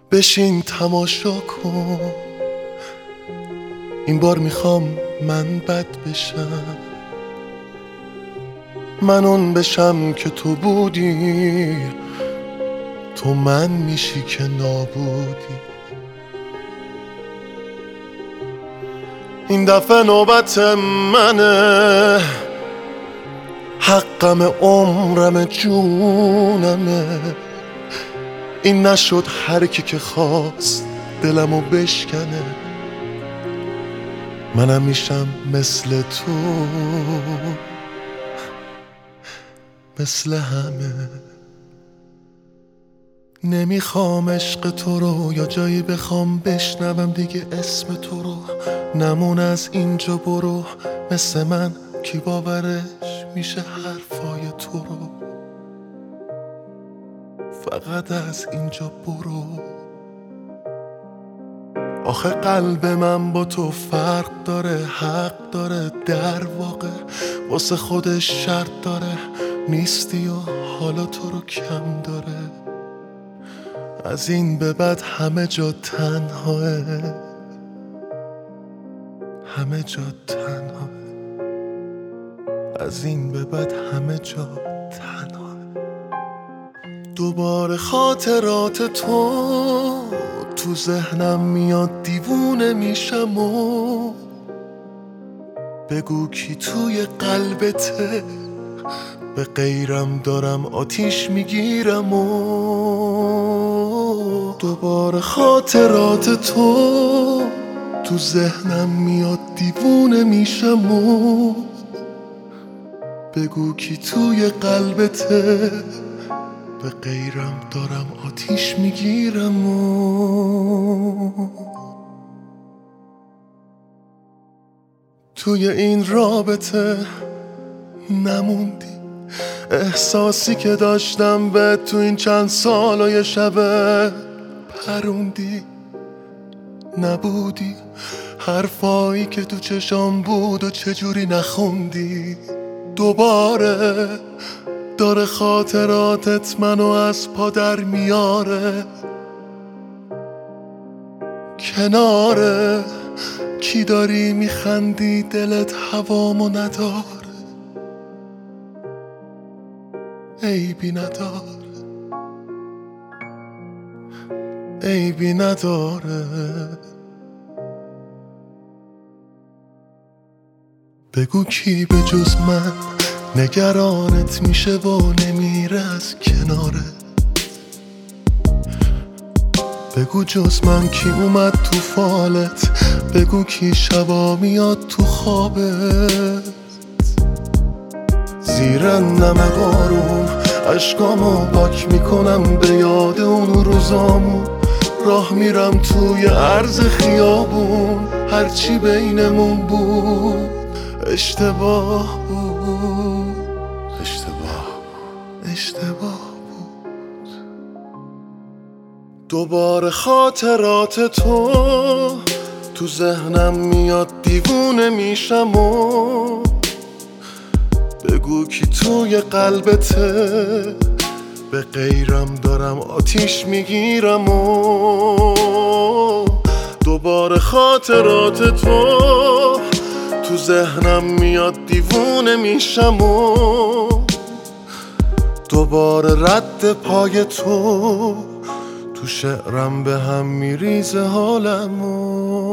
بشین تماشا کن، این بار میخوام من بد بشم، من اون بشم که تو بودی، تو من میشی که نابودی. این دفعه نوبت منه، حقم عمرم جونمه، این نشد هر کی که خواست دلمو بشکنه، منم میشم مثل تو، مثل همه. نمیخوام عشق تو رو یا جایی بخوام بشنوم دیگه اسم تو رو، نمون از اینجا برو، مثل من کی باورش میشه حرفای تو رو، فقط از اینجا برو. آخه قلب من با تو فرق داره، حق داره، در واقع واسه خودش شرط داره، نیستی و حالا تو رو کم داره، از این به بعد همه جا تنهاه، همه جا تنهاه، از این به بعد همه جا تنهاه. دوباره خاطرات تو ذهنم میاد، دیوونه میشم و بگو کی توی قلبته، به غیرم دارم آتیش میگیرم و دوباره خاطرات تو ذهنم میاد، دیوونه میشم و بگو کی توی قلبته، به غیرم دارم آتیش میگیرم و توی این رابطه نموندی، احساسی که داشتم به تو این چند سال و یه شبه پروندی، نبودی حرفایی که تو چشام بود و چجوری نخوندی. دوباره داره خاطراتت منو از پا در میاره، کناره کی داری میخندی دلت هوامو نداره، عیبی نداره، عیبی نداره. بگو کی به جز من نگرانت میشه و نمیره از کنارت، بگو جز من کی اومد تو فالت، بگو کی شبا میاد تو خوابت، زیر نم بارون اشکامو پاک میکنم به یاد اون روزامون، راه میرم توی عرض خیابون، هرچی بینمون بود اشتباه بود، اشتباه بود. دوباره خاطرات تو ذهنم میاد، دیوونه میشم و بگو کی توی قلبته، به غیرم دارم آتیش میگیرم و دوباره خاطرات تو ذهنم میاد، دیوونه میشم و دوباره رد پای تو شعرم به هم میریزه حالمو.